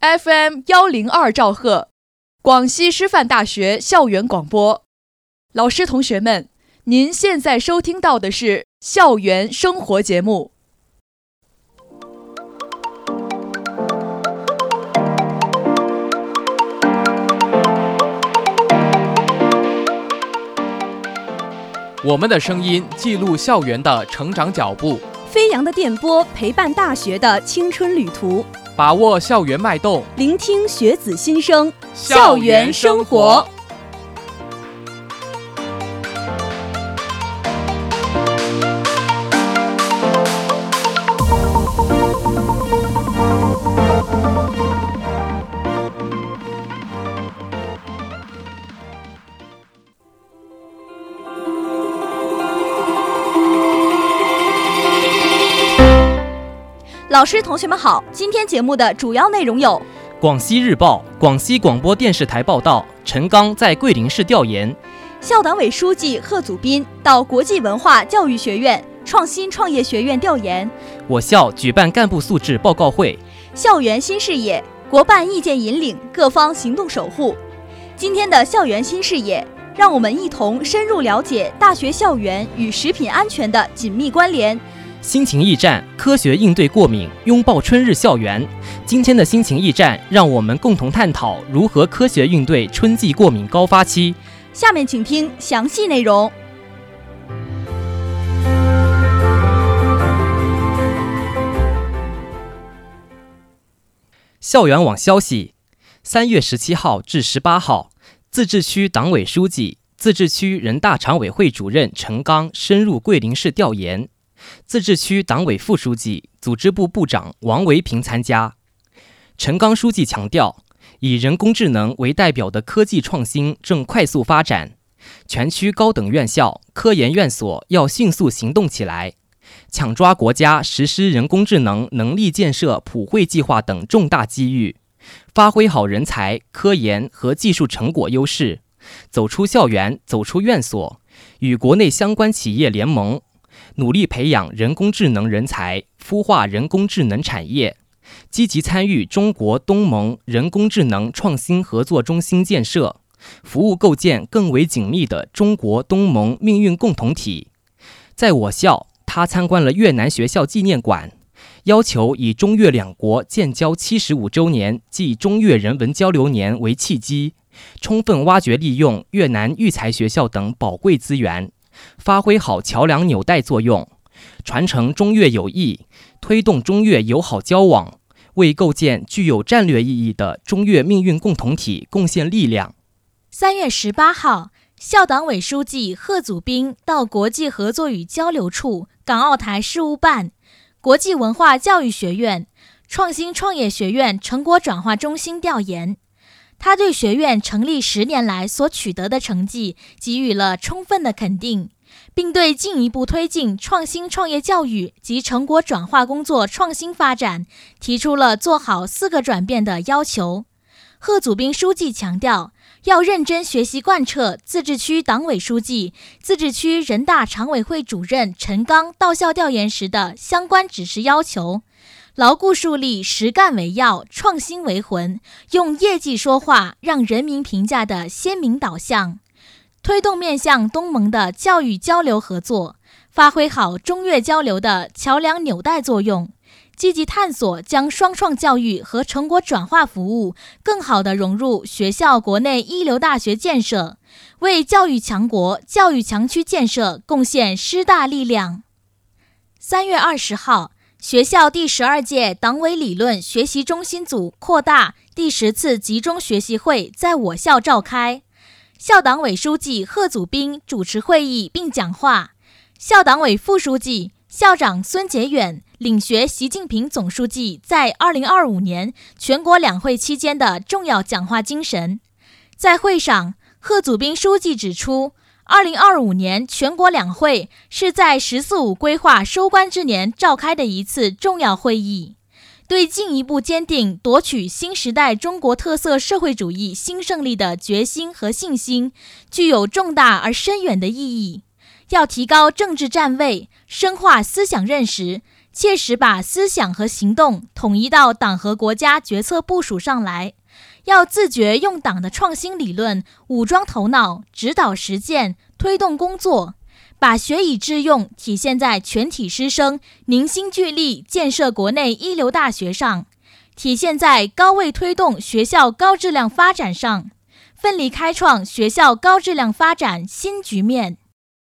FM102兆赫，广西师范大学校园广播。老师同学们，您现在收听到的是校园生活节目。 我们的声音记录校园的成长脚步， 飞扬的电波陪伴大学的青春旅途， 把握校园脉动， 聆听学子心声， 校园生活。 老师同学们好，今天节目的主要内容有： 广西日报、广西广播电视台报道，陈刚在桂林市调研； 校党委书记贺祖斌到国际文化教育学院、创新创业学院调研； 我校举办干部素质报告会； 校园新视野，国办意见引领，各方行动守护。今天的校园新视野，让我们一同深入了解大学校园与食品安全的紧密关联。 心情驿站，科学应对过敏，拥抱春日校园。今天的心情驿站，让我们共同探讨如何科学应对春季过敏高发期。 下面请听详细内容。 校园网消息：3月17号至18号，自治区党委书记、自治区人大常委会主任陈刚深入桂林市调研。自治区党委副书记、组织部部长王维平参加。陈刚书记强调，以人工智能为代表的科技创新正快速发展，全区高等院校、科研院所要迅速行动起来，抢抓国家实施人工智能能力建设普惠计划等重大机遇，发挥好人才、科研和技术成果优势，走出校园、走出院所，与国内相关企业联盟，努力培养人工智能人才，孵化人工智能产业，积极参与中国东盟人工智能创新合作中心建设，服务构建更为紧密的中国东盟命运共同体。在我校，他参观了越南学校纪念馆，要求以中越两国建交75周年暨中越人文交流年为契机，充分挖掘利用越南育才学校等宝贵资源，发挥好桥梁纽带作用，传承中越友谊，推动中越友好交往，为构建具有战略意义的中越命运共同体贡献力量。 3月18号，校党委书记贺祖斌到国际合作与交流处、港澳台事务办、国际文化教育学院、创新创业学院成果转化中心调研。他对学院成立10年来所取得的成绩给予了充分的肯定，并对进一步推进创新创业教育及成果转化工作创新发展提出了做好4个转变的要求。贺祖斌书记强调，要认真学习贯彻自治区党委书记、自治区人大常委会主任陈刚到校调研时的相关指示要求，牢固树立实干为要、创新为魂，用业绩说话、让人民评价的鲜明导向，推动面向东盟的教育交流合作，发挥好中越交流的桥梁纽带作用，积极探索将双创教育和成果转化服务更好地融入学校国内一流大学建设，为教育强国、教育强区建设贡献师大力量。3月20号，学校第12届党委理论学习中心组扩大第10次集中学习会在我校召开，校党委书记贺祖斌主持会议并讲话，校党委副书记、校长孙杰远领学习近平总书记在2025年全国两会期间的重要讲话精神。在会上，贺祖斌书记指出，2025年全国两会是在“十四五”规划收官之年召开的一次重要会议，对进一步坚定夺取新时代中国特色社会主义新胜利的决心和信心具有重大而深远的意义。要提高政治站位，深化思想认识， 切实把思想和行动统一到党和国家决策部署上来，要自觉用党的创新理论武装头脑，指导实践，推动工作，把学以致用体现在全体师生凝心聚力建设国内一流大学上，体现在高位推动学校高质量发展上，奋力开创学校高质量发展新局面。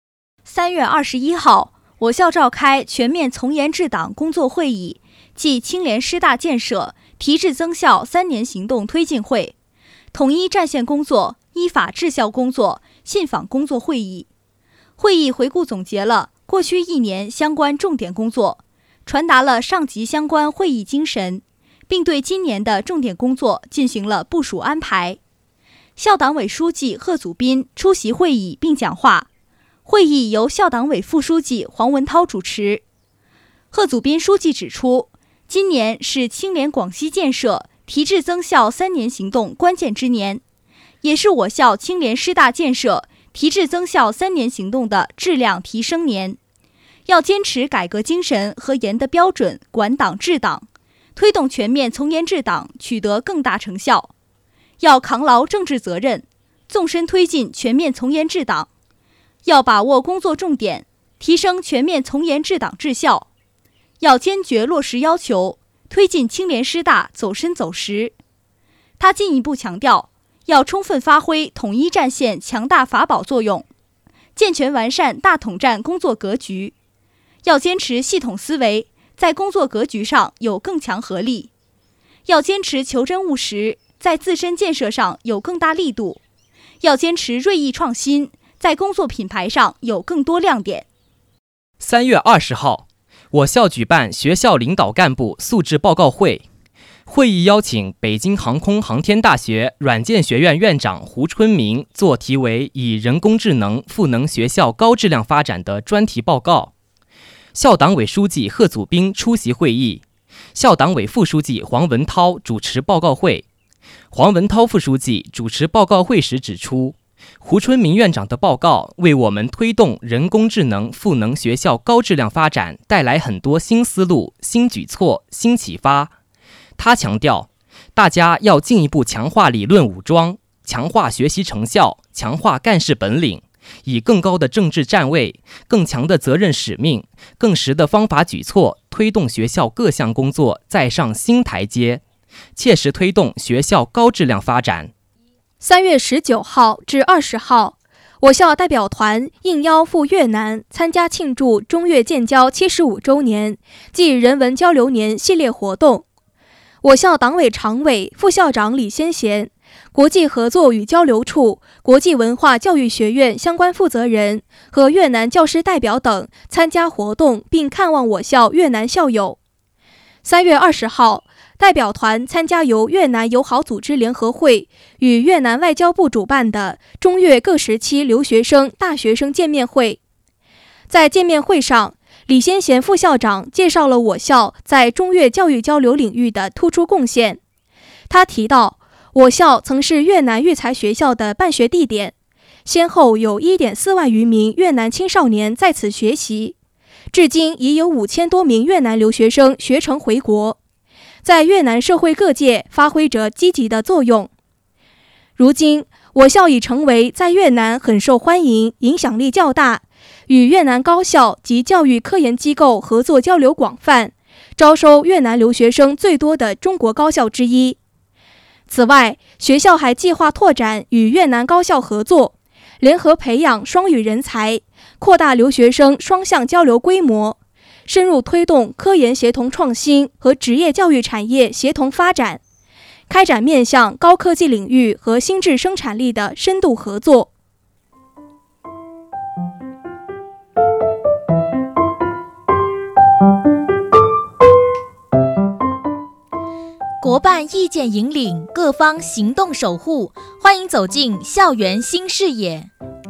3月21号，我校召开全面从严治党工作会议暨青联师大建设提质增效3年行动推进会、统一战线工作、依法治校工作信访工作会议。会议回顾总结了过去1年相关重点工作，传达了上级相关会议精神，并对今年的重点工作进行了部署安排。校党委书记贺祖斌出席会议并讲话，会议由校党委副书记黄文涛主持。贺祖斌书记指出，今年是青联广西建设提质增效3年行动关键之年，也是我校青联师大建设提质增效3年行动的质量提升年。要坚持改革精神和严的标准管党治党，推动全面从严治党取得更大成效。要扛牢政治责任，纵深推进全面从严治党。要把握工作重点，提升全面从严治党治效。要坚决落实要求，推进青联师大走深走实。他进一步强调，要充分发挥统一战线强大法宝作用，健全完善大统战工作格局。要坚持系统思维，在工作格局上有更强合力。要坚持求真务实，在自身建设上有更大力度。要坚持锐意创新，在工作品牌上有更多亮点。 3月20号，我校举办学校领导干部素质报告会。会议邀请北京航空航天大学软件学院院长胡春明做题为“以人工智能赋能学校高质量发展”的专题报告。校党委书记贺祖斌出席会议，校党委副书记黄文涛主持报告会。黄文涛副书记主持报告会时指出，胡春明院长的报告为我们推动人工智能赋能学校高质量发展带来很多新思路、新举措、新启发。他强调，大家要进一步强化理论武装，强化学习成效，强化干事本领，以更高的政治站位、更强的责任使命、更实的方法举措，推动学校各项工作再上新台阶，切实推动学校高质量发展。 3月19号至20号，我校代表团应邀赴越南参加庆祝中越建交75周年暨人文交流年系列活动。我校党委常委、副校长李先贤、国际合作与交流处、国际文化教育学院相关负责人和越南教师代表等参加活动并看望我校越南校友。3月20号，代表团参加由越南友好组织联合会与越南外交部主办的中越各时期留学生、大学生见面会。在见面会上，李先贤副校长介绍了我校在中越教育交流领域的突出贡献。他提到，我校曾是越南育才学校的办学地点，先后有 1.4 万余名越南青少年在此学习，至今已有5000多名越南留学生学成回国，在越南社会各界发挥着积极的作用。如今，我校已成为在越南很受欢迎、影响力较大，与越南高校及教育科研机构合作交流广泛，招收越南留学生最多的中国高校之一。此外，学校还计划拓展与越南高校合作，联合培养双语人才，扩大留学生双向交流规模，深入推动科研协同创新和职业教育产业协同发展，开展面向高科技领域和新质生产力的深度合作。 国办意见引领，各方行动守护，欢迎走进校园新视野。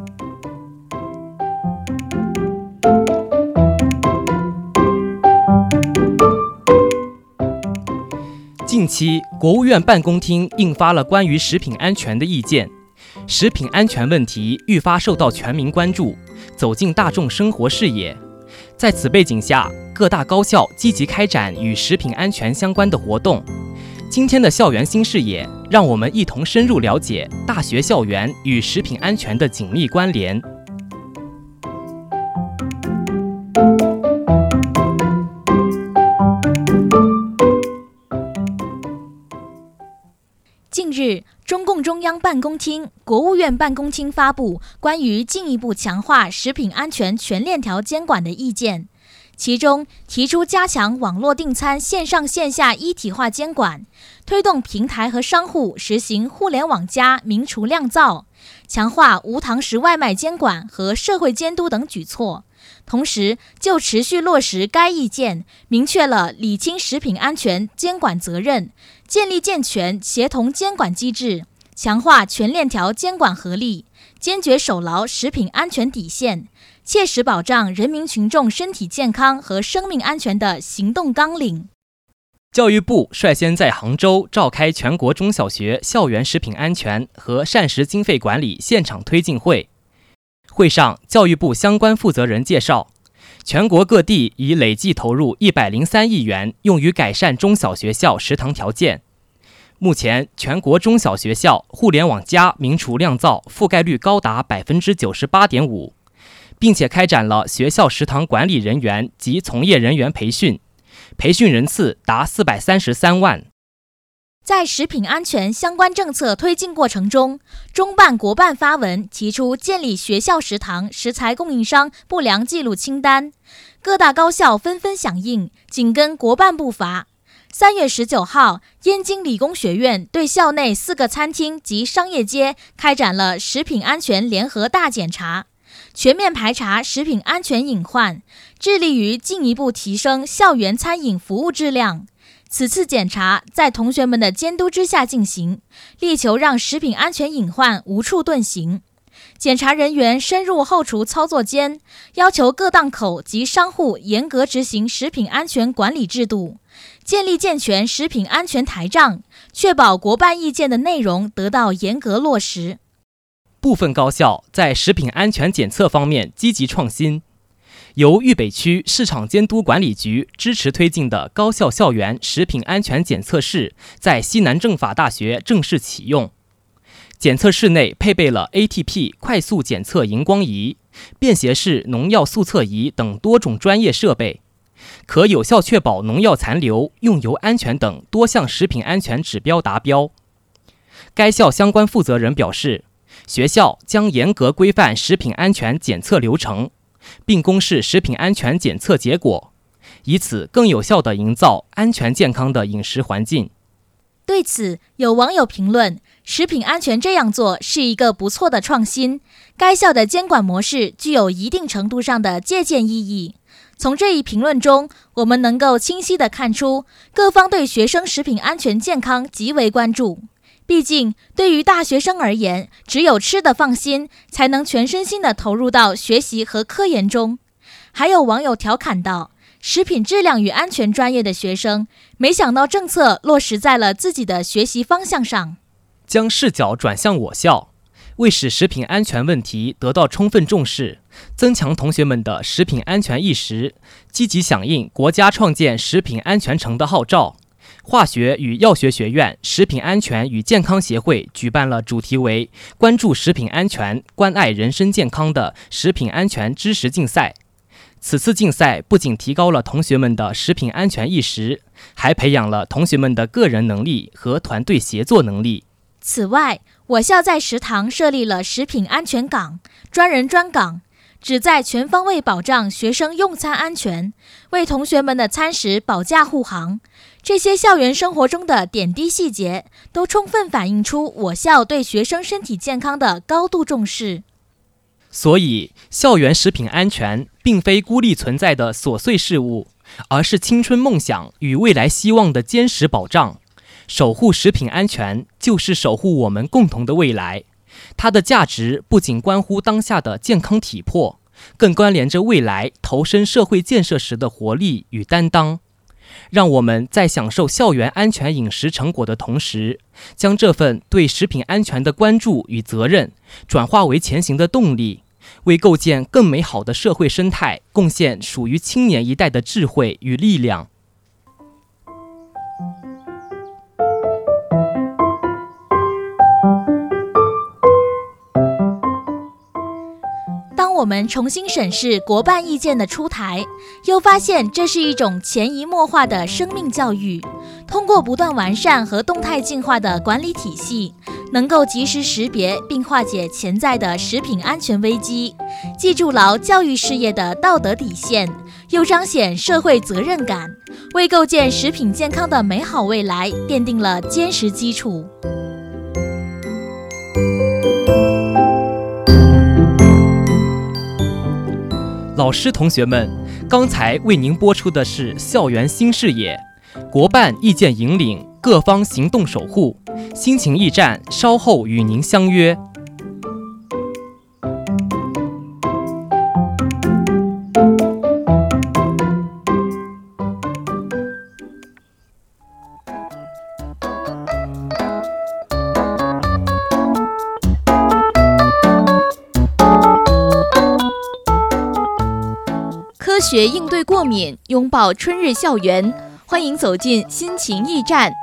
近期，国务院办公厅印发了关于食品安全的意见，食品安全问题愈发受到全民关注，走进大众生活视野。在此背景下，各各大高校积极开展与食品安全相关的活动。今天的校园新视野，让我们一同深入了解大学校园与食品安全的紧密关联。 近日，中共中央办公厅、国务院办公厅发布关于进一步强化食品安全全链条监管的意见，其中提出加强网络订餐线上线下一体化监管，推动平台和商户实行互联网+明厨亮灶，强化无堂食外卖监管和社会监督等举措。同时，就持续落实该意见，明确了理清食品安全监管责任，建立健全协同监管机制，强化全链条监管合力，坚决守牢食品安全底线，切实保障人民群众身体健康和生命安全的行动纲领。 教育部率先在杭州召开全国中小学校园食品安全和膳食经费管理现场推进会。会上，教育部相关负责人介绍，全国各地已累计投入103亿元用于改善中小学校食堂条件。目前，全国中小学校互联网+明厨亮灶覆盖率高达 98.5%， 并且开展了学校食堂管理人员及从业人员培训，培训人次达433万。 在食品安全相关政策推进过程中，中办国办发文提出建立学校食堂食材供应商不良记录清单，各大高校纷纷响应，紧跟国办步伐。3月19号，燕京理工学院对校内4个餐厅及商业街开展了食品安全联合大检查，全面排查食品安全隐患，致力于进一步提升校园餐饮服务质量。此次检查在同学们的监督之下进行，力求让食品安全隐患无处遁形。检查人员深入后厨操作间，要求各档口及商户严格执行食品安全管理制度，建立健全食品安全台账，确保国办意见的内容得到严格落实。 部分高校在食品安全检测方面积极创新，由豫北区市场监督管理局支持推进的高校校园食品安全检测室在西南政法大学正式启用。检测室内配备了 ATP 快速检测荧光仪、便携式农药速测仪等多种专业设备，可有效确保农药残留、用油安全等多项食品安全指标达标。该校相关负责人表示，学校将严格规范食品安全检测流程，并公示食品安全检测结果，以此更有效地营造安全健康的饮食环境。 对此，有网友评论，食品安全这样做是一个不错的创新，该校的监管模式具有一定程度上的借鉴意义。从这一评论中，我们能够清晰地看出，各方对学生食品安全健康极为关注。毕竟，对于大学生而言，只有吃得放心，才能全身心地投入到学习和科研中。还有网友调侃道，食品质量与安全专业的学生，没想到政策落实在了自己的学习方向上。 将视角转向我校，为使食品安全问题得到充分重视，增强同学们的食品安全意识，积极响应国家创建食品安全城的号召，化学与药学学院食品安全与健康协会举办了主题为“关注食品安全，关爱人身健康”的食品安全知识竞赛。此次竞赛不仅提高了同学们的食品安全意识，还培养了同学们的个人能力和团队协作能力。 此外，我校在食堂设立了食品安全岗、专人专岗，旨在全方位保障学生用餐安全，为同学们的餐食保驾护航。这些校园生活中的点滴细节，都充分反映出我校对学生身体健康的高度重视。 所以，校园食品安全并非孤立存在的琐碎事物，而是青春梦想与未来希望的坚实保障。守护食品安全，就是守护我们共同的未来。它的价值不仅关乎当下的健康体魄，更关联着未来投身社会建设时的活力与担当。让我们在享受校园安全饮食成果的同时，将这份对食品安全的关注与责任转化为前行的动力， 为构建更美好的社会生态贡献属于青年一代的智慧与力量。 当我们重新审视国办意见的出台，又发现这是一种潜移默化的生命教育，通过不断完善和动态进化的管理体系，能够及时识别并化解潜在的食品安全危机，既筑牢教育事业的道德底线，又彰显社会责任感，为构建食品健康的美好未来奠定了坚实基础。 老师同学们，刚才为您播出的是校园新视野，国办意见引领，各方行动守护，心情驿站稍后与您相约。 科学应对过敏，拥抱春日校园，欢迎走进心情驿站。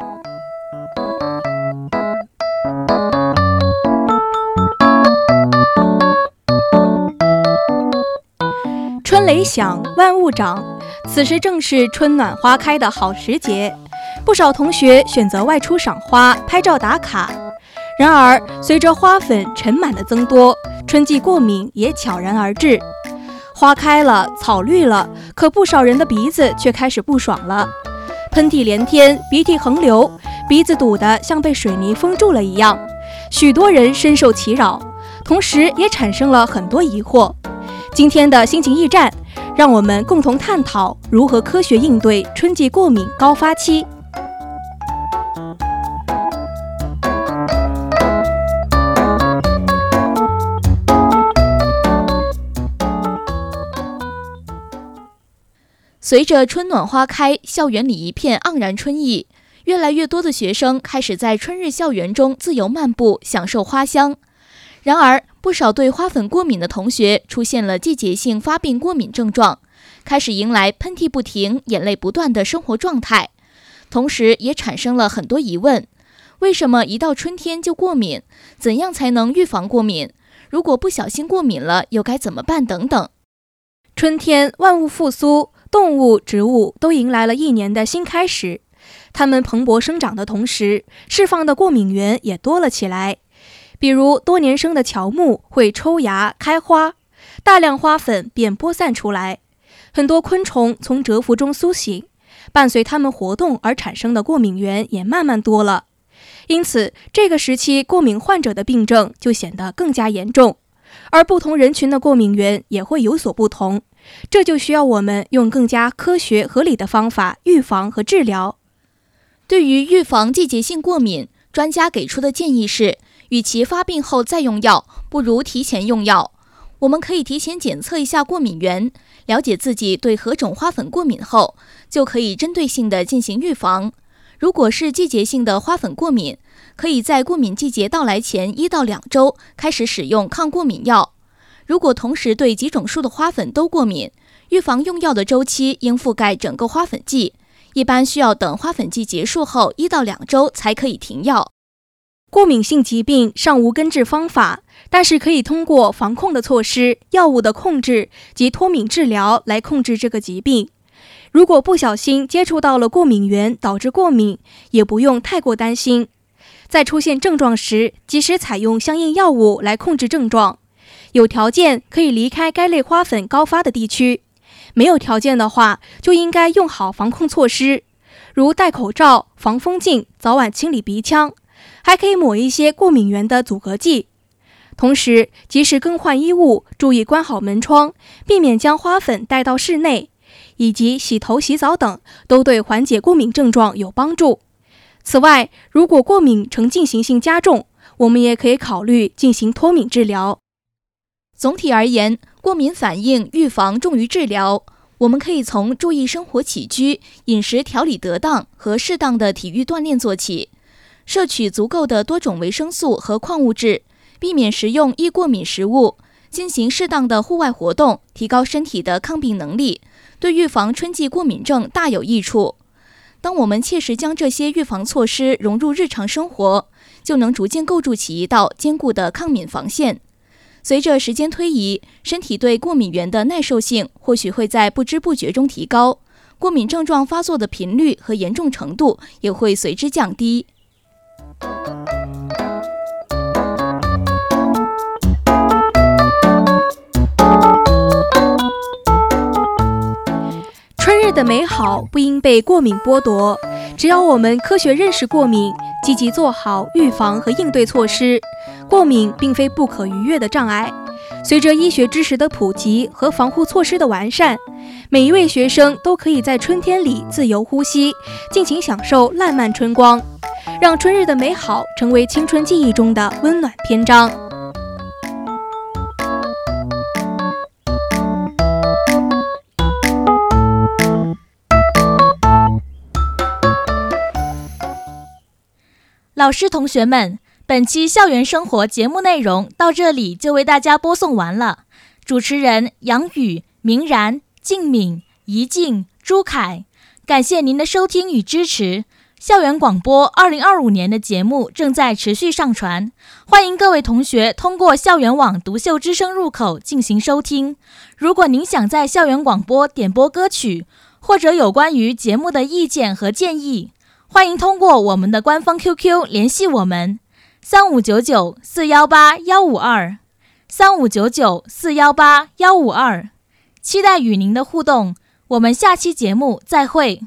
春雷响，万物长，此时正是春暖花开的好时节，不少同学选择外出赏花、拍照打卡。然而，随着花粉尘螨的增多，春季过敏也悄然而至。花开了，草绿了，可不少人的鼻子却开始不爽了，喷嚏连天，鼻涕横流，鼻子堵得像被水泥封住了一样。许多人深受其扰，同时也产生了很多疑惑。今天的心情驿站，让我们共同探讨如何科学应对春季过敏高发期。 随着春暖花开，校园里一片盎然春意，越来越多的学生开始在春日校园中自由漫步，享受花香。然而，不少对花粉过敏的同学出现了季节性发病过敏症状，开始迎来喷嚏不停、眼泪不断的生活状态。同时，也产生了很多疑问：为什么一到春天就过敏？怎样才能预防过敏？如果不小心过敏了，又该怎么办？等等。 春天，万物复苏。动物、植物都迎来了一年的新开始，它们蓬勃生长的同时，释放的过敏源也多了起来。比如多年生的乔木会抽芽开花，大量花粉便播散出来。很多昆虫从蛰伏中苏醒，伴随它们活动而产生的过敏源也慢慢多了。因此，这个时期过敏患者的病症就显得更加严重，而不同人群的过敏源也会有所不同。这就需要我们用更加科学合理的方法预防和治疗。 对于预防季节性过敏，专家给出的建议是，与其发病后再用药，不如提前用药。我们可以提前检测一下过敏源，了解自己对何种花粉过敏后，就可以针对性地进行预防。如果是季节性的花粉过敏，可以在过敏季节到来前1到2周开始使用抗过敏药。如果同时对几种树的花粉都过敏，预防用药的周期应覆盖整个花粉季，一般需要等花粉季结束后1到2周才可以停药。 过敏性疾病尚无根治方法，但是可以通过防控的措施、药物的控制及脱敏治疗来控制这个疾病。如果不小心接触到了过敏源导致过敏，也不用太过担心。在出现症状时，及时采用相应药物来控制症状。有条件可以离开该类花粉高发的地区，没有条件的话，就应该用好防控措施，如戴口罩、防风镜，早晚清理鼻腔，还可以抹一些过敏源的阻隔剂。同时，及时更换衣物，注意关好门窗，避免将花粉带到室内，以及洗头、洗澡等，都对缓解过敏症状有帮助。此外，如果过敏呈进行性加重，我们也可以考虑进行脱敏治疗。 总体而言，过敏反应预防重于治疗。我们可以从注意生活起居、饮食调理得当和适当的体育锻炼做起，摄取足够的多种维生素和矿物质，避免食用易过敏食物， 进行适当的户外活动，提高身体的抗病能力，对预防春季过敏症大有益处。当我们切实将这些预防措施融入日常生活，就能逐渐构筑起一道坚固的抗敏防线。随着时间推移，身体对过敏源的耐受性或许会在不知不觉中提高，过敏症状发作的频率和严重程度也会随之降低。 春日的美好不应被过敏剥夺，只要我们科学认识过敏，积极做好预防和应对措施，过敏并非不可逾越的障碍。随着医学知识的普及和防护措施的完善，每一位学生都可以在春天里自由呼吸，尽情享受烂漫春光，让春日的美好成为青春记忆中的温暖篇章。 老师同学们，本期校园生活节目内容到这里就为大家播送完了。主持人杨宇、明然、静敏、怡静、朱凯，感谢您的收听与支持。校园广播2025年的节目正在持续上传，欢迎各位同学通过校园网独秀之声入口进行收听。如果您想在校园广播点播歌曲，或者有关于节目的意见和建议，欢迎通过我们的官方 QQ 联系我们，3599-418-152，3599-418-152，期待与您的互动。我们下期节目再会。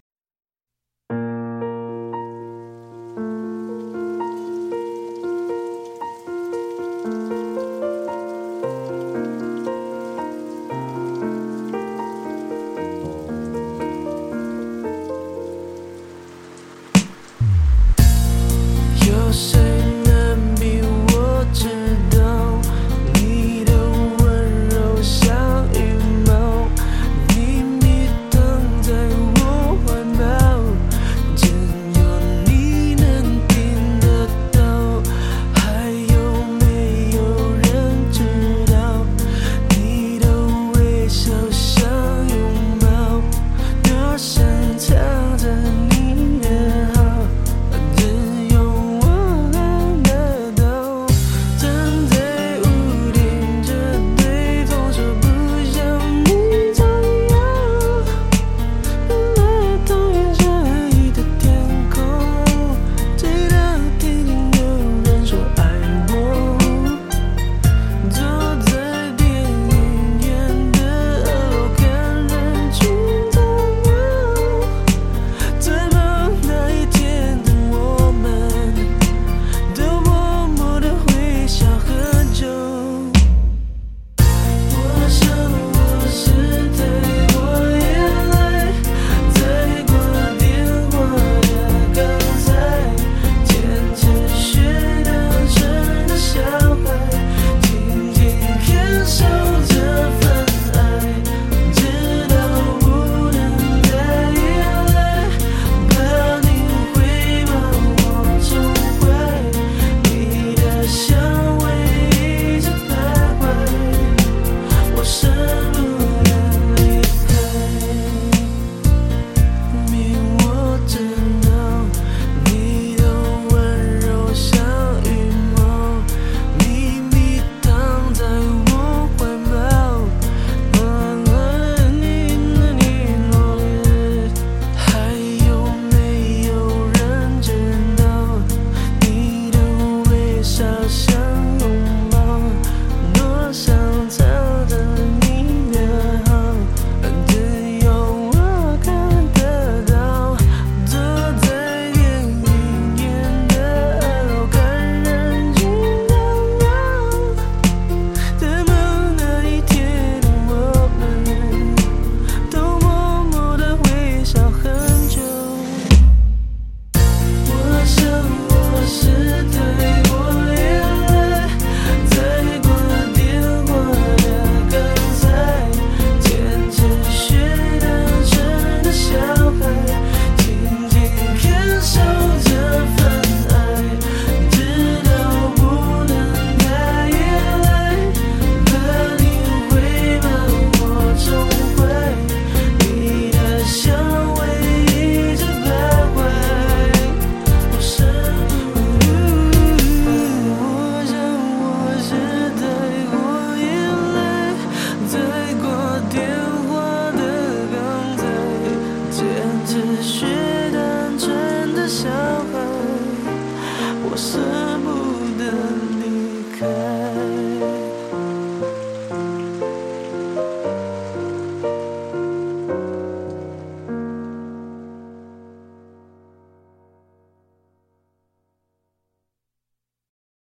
有谁能比我知道你的温柔像羽毛，你迷躺在我我思